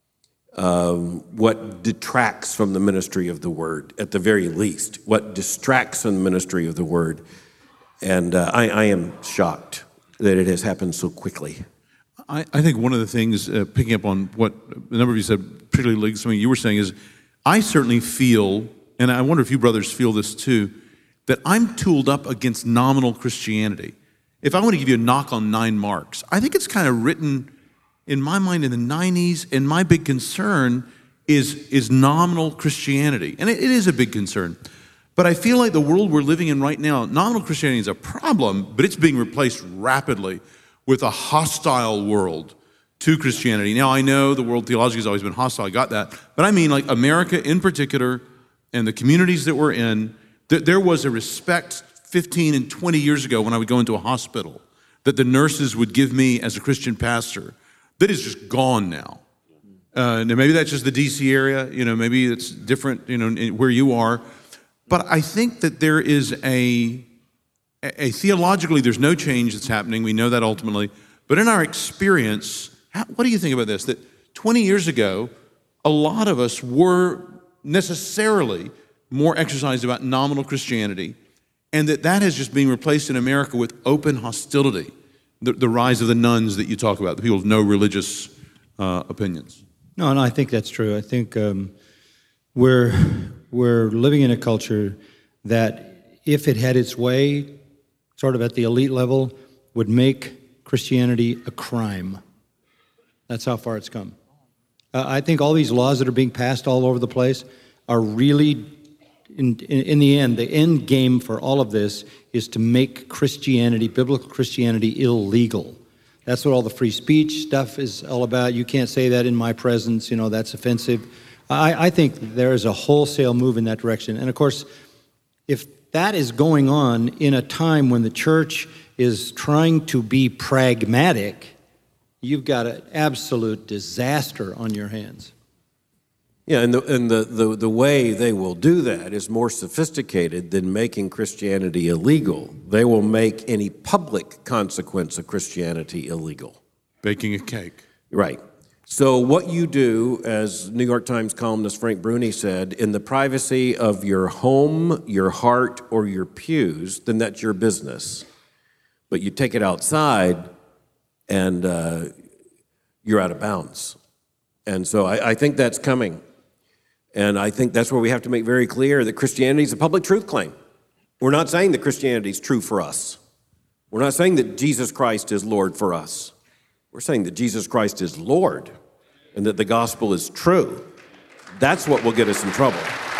um, what detracts from the ministry of the word, at the very least, what distracts from the ministry of the word. And uh, I, I am shocked that it has happened so quickly. I, I think one of the things, uh, picking up on what a number of you said, particularly something you were saying, is I certainly feel, and I wonder if you brothers feel this too, that I'm tooled up against nominal Christianity. If I want to give you a knock on nine marks, I think it's kind of written in my mind in the nineties, and my big concern is, is nominal Christianity. And it, it is a big concern. But I feel like the world we're living in right now, nominal Christianity is a problem, but it's being replaced rapidly with a hostile world to Christianity. Now, I know the world theologically has always been hostile, I got that. But I mean, like America in particular, and the communities that we're in, th- there was a respect fifteen and twenty years ago when I would go into a hospital that the nurses would give me as a Christian pastor that is just gone now. Uh, now maybe that's just the D C area, you know, maybe it's different, you know, where you are. But I think that there is a, a theologically, there's no change that's happening. We know that ultimately. But in our experience, how, what do you think about this? That twenty years ago, a lot of us were necessarily more exercised about nominal Christianity, and that that has just been replaced in America with open hostility, the, the rise of the nuns that you talk about, the people with no religious uh, opinions. No, and I think that's true. I think um, we're we're living in a culture that, if it had its way, sort of at the elite level, would make Christianity a crime. That's how far it's come. Uh, I think all these laws that are being passed all over the place are really, In, in, in the end, the end game for all of this is to make Christianity, biblical Christianity, illegal. That's what all the free speech stuff is all about. You can't say that in my presence, you know, that's offensive. I, I think there is a wholesale move in that direction. And of course, if that is going on in a time when the church is trying to be pragmatic, you've got an absolute disaster on your hands. Yeah, and, the, and the, the, the way they will do that is more sophisticated than making Christianity illegal. They will make any public consequence of Christianity illegal. Baking a cake. Right. So what you do, as New York Times columnist Frank Bruni said, in the privacy of your home, your heart, or your pews, then that's your business. But you take it outside, and uh, you're out of bounds. And so I, I think that's coming. And I think that's where we have to make very clear that Christianity is a public truth claim. We're not saying that Christianity is true for us. We're not saying that Jesus Christ is Lord for us. We're saying that Jesus Christ is Lord and that the gospel is true. That's what will get us in trouble.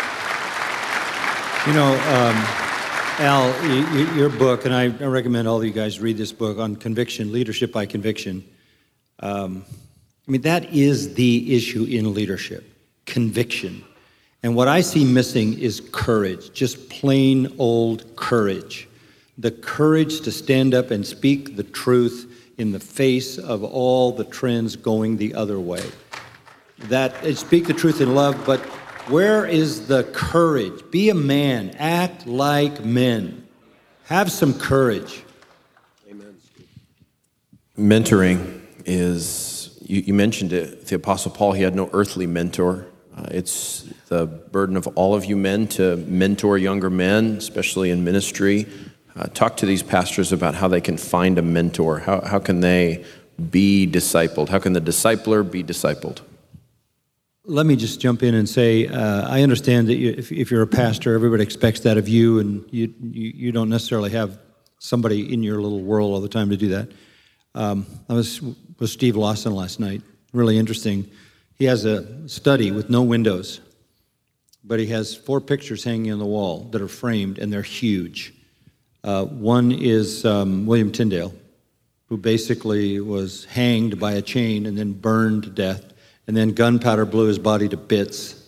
You know, um, Al, y- y- your book, and I recommend all of you guys read this book on conviction, leadership by conviction. Um, I mean, that is the issue in leadership, conviction. And what I see missing is courage, just plain old courage. The courage to stand up and speak the truth in the face of all the trends going the other way. That speak the truth in love, but where is the courage? Be a man, act like men. Have some courage. Amen. Mentoring is, you, you mentioned it, the Apostle Paul, he had no earthly mentor. Uh, it's the burden of all of you men to mentor younger men, especially in ministry. Uh, talk to these pastors about how they can find a mentor. How, how can they be discipled? How can the discipler be discipled? Let me just jump in and say, uh, I understand that you, if, if you're a pastor, everybody expects that of you, and you, you, you don't necessarily have somebody in your little world all the time to do that. Um, I was with Steve Lawson last night. Really interesting. He has a study with no windows, but he has four pictures hanging on the wall that are framed, and they're huge. Uh, one is um, William Tyndale, who basically was hanged by a chain and then burned to death, and then gunpowder blew his body to bits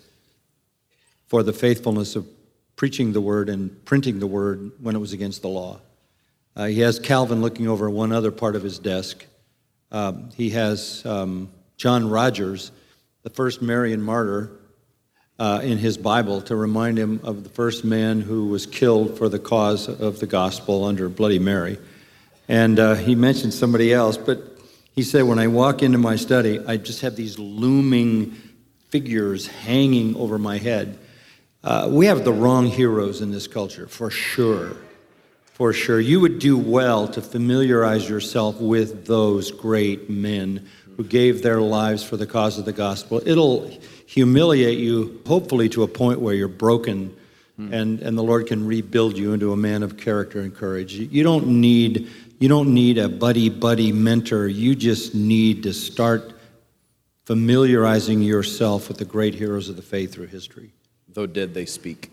for the faithfulness of preaching the word and printing the word when it was against the law. Uh, he has Calvin looking over one other part of his desk. Um, he has um, John Rogers, the first Marian martyr, Uh, in his Bible to remind him of the first man who was killed for the cause of the gospel under Bloody Mary. And uh, he mentioned somebody else, but he said, when I walk into my study, I just have these looming figures hanging over my head. Uh, we have the wrong heroes in this culture, for sure. For sure. You would do well to familiarize yourself with those great men who gave their lives for the cause of the gospel. It'll humiliate you, hopefully to a point where you're broken, hmm. and, and the Lord can rebuild you into a man of character and courage. You don't need you don't need a buddy-buddy mentor. You just need to start familiarizing yourself with the great heroes of the faith through history. Though dead, they speak.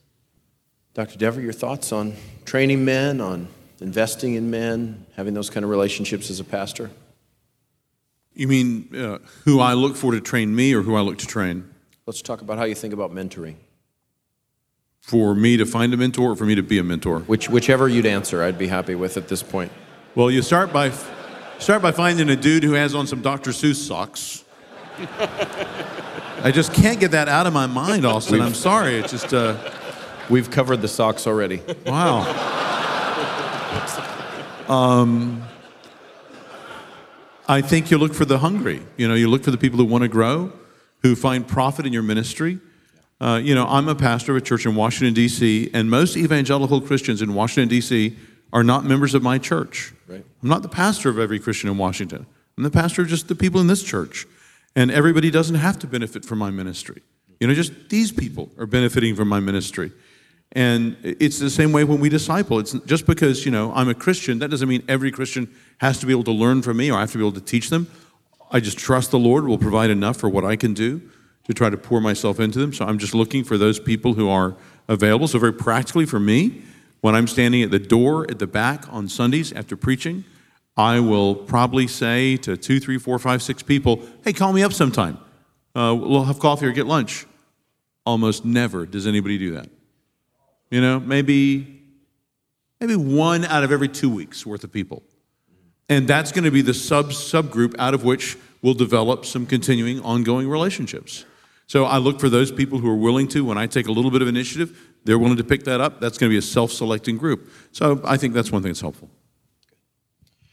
Doctor Dever, your thoughts on training men, on investing in men, having those kind of relationships as a pastor? You mean uh, who I look for to train me or who I look to train? Let's talk about how you think about mentoring. For me to find a mentor or for me to be a mentor? Which, whichever you'd answer, I'd be happy with at this point. Well, you start by start by finding a dude who has on some Doctor Seuss socks. I just can't get that out of my mind, Austin. We've, I'm sorry. It's just... Uh, we've covered the socks already. Wow. um... I think you look for the hungry. You know, you look for the people who want to grow, who find profit in your ministry. Uh, you know, I'm a pastor of a church in Washington, D C, and most evangelical Christians in Washington, D C are not members of my church. Right. I'm not the pastor of every Christian in Washington. I'm the pastor of just the people in this church. And everybody doesn't have to benefit from my ministry. You know, just these people are benefiting from my ministry. And it's the same way when we disciple. It's just because, you know, I'm a Christian, that doesn't mean every Christian has to be able to learn from me or I have to be able to teach them. I just trust the Lord will provide enough for what I can do to try to pour myself into them. So I'm just looking for those people who are available. So very practically for me, when I'm standing at the door at the back on Sundays after preaching, I will probably say to two, three, four, five, six people, hey, call me up sometime. Uh, we'll have coffee or get lunch. Almost never does anybody do that. You know, maybe maybe one out of every two weeks worth of people. And that's going to be the sub subgroup out of which we'll develop some continuing ongoing relationships. So I look for those people who are willing to, when I take a little bit of initiative, they're willing to pick that up. That's going to be a self-selecting group. So I think that's one thing that's helpful.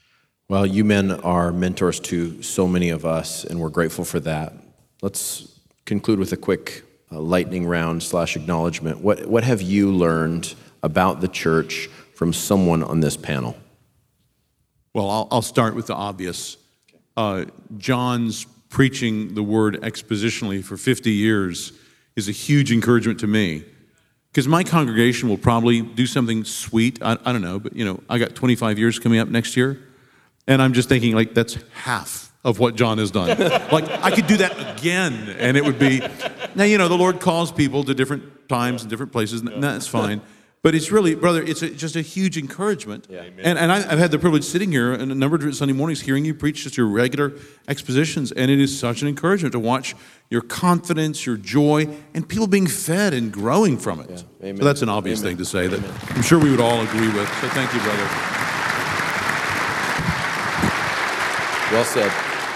Well, you men are mentors to so many of us, and we're grateful for that. Let's conclude with a quick uh, lightning round slash acknowledgement. What, what have you learned about the church from someone on this panel? Well, I'll, I'll start with the obvious. Uh, John's preaching the word expositionally for fifty years is a huge encouragement to me, because my congregation will probably do something sweet. I, I don't know, but you know, I got twenty-five years coming up next year, and I'm just thinking, like, that's half of what John has done. Like, I could do that again, and it would be. Now, you know, the Lord calls people to different times and different places, and that's fine. But it's really, brother, it's a, just a huge encouragement. Yeah. And, and I, I've had the privilege sitting here and a number of Sunday mornings hearing you preach just your regular expositions, and it is such an encouragement to watch your confidence, your joy, and people being fed and growing from it. Yeah. So that's an obvious Amen. Thing to say that Amen. I'm sure we would all agree with. So thank you, brother. Well said.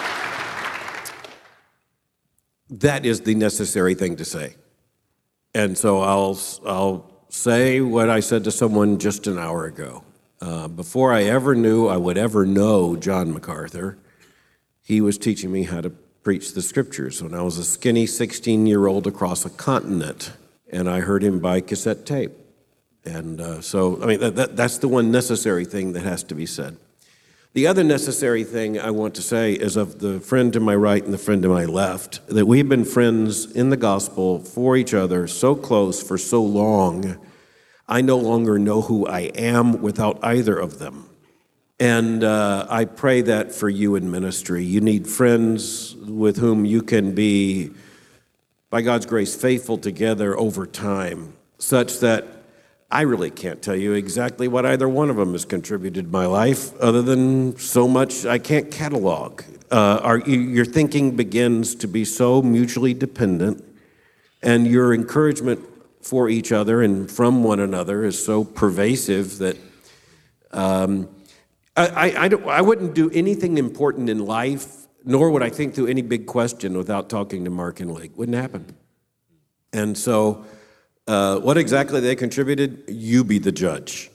That is the necessary thing to say. And so I'll, I'll say what I said to someone just an hour ago. Uh, before I ever knew I would ever know John MacArthur, he was teaching me how to preach the scriptures when I was a skinny sixteen-year-old across a continent, and I heard him by cassette tape. And uh, so, I mean, that, that, that's the one necessary thing that has to be said. The other necessary thing I want to say is of the friend to my right and the friend to my left, that we've been friends in the gospel for each other so close for so long, I no longer know who I am without either of them. And uh, I pray that for you in ministry. You need friends with whom you can be, by God's grace, faithful together over time, such that I really can't tell you exactly what either one of them has contributed to my life, other than so much I can't catalog. Uh, our, your thinking begins to be so mutually dependent, and your encouragement for each other and from one another is so pervasive that um, I, I, I, don't, I wouldn't do anything important in life, nor would I think through any big question without talking to Mark and Lake. Wouldn't happen. And so Uh, what exactly they contributed, you be the judge.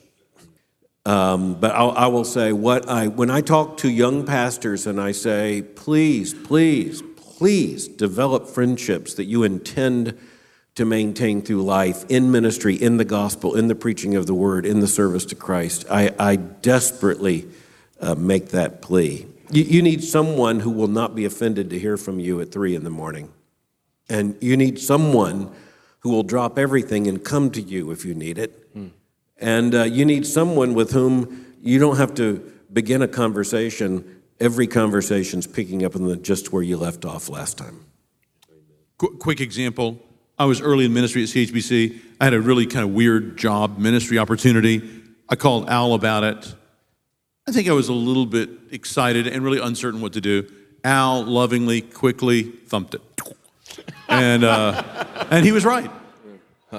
Um, but I'll, I will say, what I when I talk to young pastors and I say, please, please, please develop friendships that you intend to maintain through life, in ministry, in the gospel, in the preaching of the word, in the service to Christ. I, I desperately uh, make that plea. You, you need someone who will not be offended to hear from you at three in the morning. And you need someone who will drop everything and come to you if you need it. Hmm. And uh, you need someone with whom you don't have to begin a conversation. Every conversation's picking up on the, just where you left off last time. Qu- quick example, I was early in ministry at C H B C. I had a really kind of weird job, ministry opportunity. I called Al about it. I think I was a little bit excited and really uncertain what to do. Al lovingly, quickly thumped it. And uh, and he was right. Huh.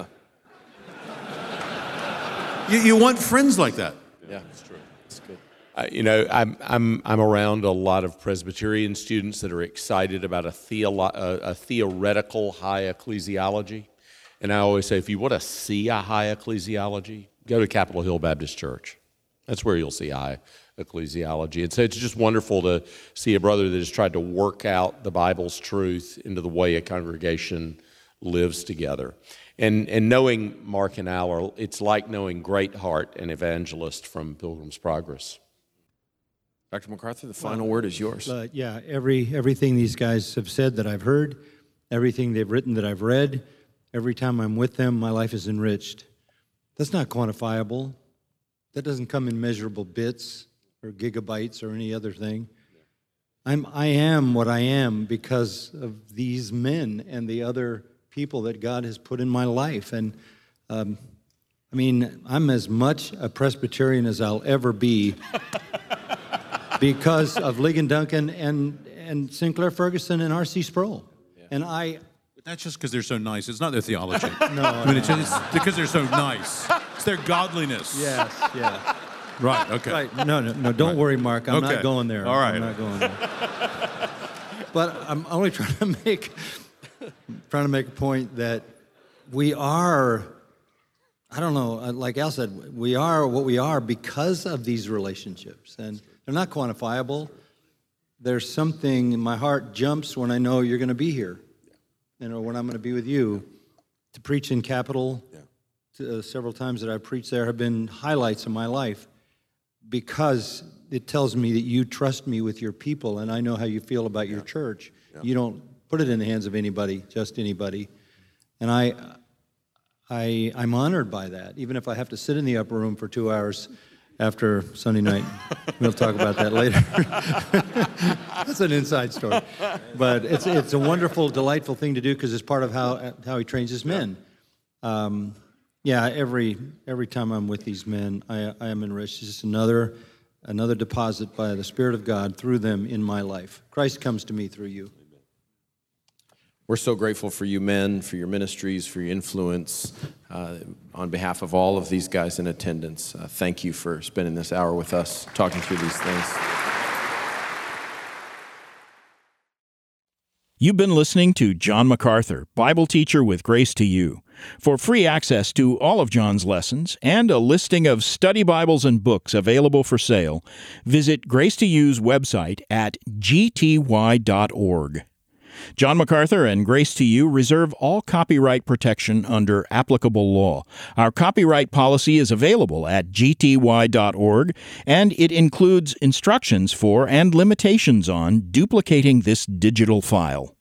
You, you want friends like that. Yeah, that's true. That's good. Uh, you know, I'm I'm I'm around a lot of Presbyterian students that are excited about a, theolo- a, a theoretical high ecclesiology, and I always say, if you want to see a high ecclesiology, go to Capitol Hill Baptist Church. That's where you'll see high ecclesiology. And so it's just wonderful to see a brother that has tried to work out the Bible's truth into the way a congregation lives together. And and knowing Mark and Al, are, it's like knowing Greatheart, an evangelist from Pilgrim's Progress. Doctor MacArthur, the final word is yours. Uh, yeah, every everything these guys have said that I've heard, everything they've written that I've read, every time I'm with them, my life is enriched. That's not quantifiable. That doesn't come in measurable bits or gigabytes or any other thing. I'm, I am what I am because of these men and the other people that God has put in my life. And, um, I mean, I'm as much a Presbyterian as I'll ever be because of Ligon Duncan and, and Sinclair Ferguson and R C Sproul. Yeah. And I... But that's just because they're so nice. It's not their theology. No. I mean, it's, it's because they're so nice. It's their godliness. Yes, yeah. Right, okay. Right. No, no, no, don't right. worry, Mark. I'm okay. not going there. All right. I'm not going there. But I'm only trying to make trying to make a point that we are, I don't know, like Al said, we are what we are because of these relationships. And They're not quantifiable. There's something, my heart jumps when I know you're going to be here, you know, when I'm going to be with you. To preach in Capitol, yeah. to, uh, several times that I've preached there have been highlights of my life because it tells me that you trust me with your people, and I know how you feel about yeah. your church. Yeah. You don't put it in the hands of anybody, just anybody. And I, I, I'm honored by that, even if I have to sit in the upper room for two hours after Sunday night. We'll talk about that later. That's an inside story. But it's it's a wonderful, delightful thing to do because it's part of how how he trains his men. Um, yeah, every every time I'm with these men, I, I am enriched. It's just another another deposit by the Spirit of God through them in my life. Christ comes to me through you. We're so grateful for you men, for your ministries, for your influence. Uh, on behalf of all of these guys in attendance, uh, thank you for spending this hour with us, talking through these things. You've been listening to John MacArthur, Bible teacher with Grace to You. For free access to all of John's lessons and a listing of study Bibles and books available for sale, visit Grace to You's website at g t y dot org. John MacArthur and Grace to You reserve all copyright protection under applicable law. Our copyright policy is available at g t y dot org, and it includes instructions for and limitations on duplicating this digital file.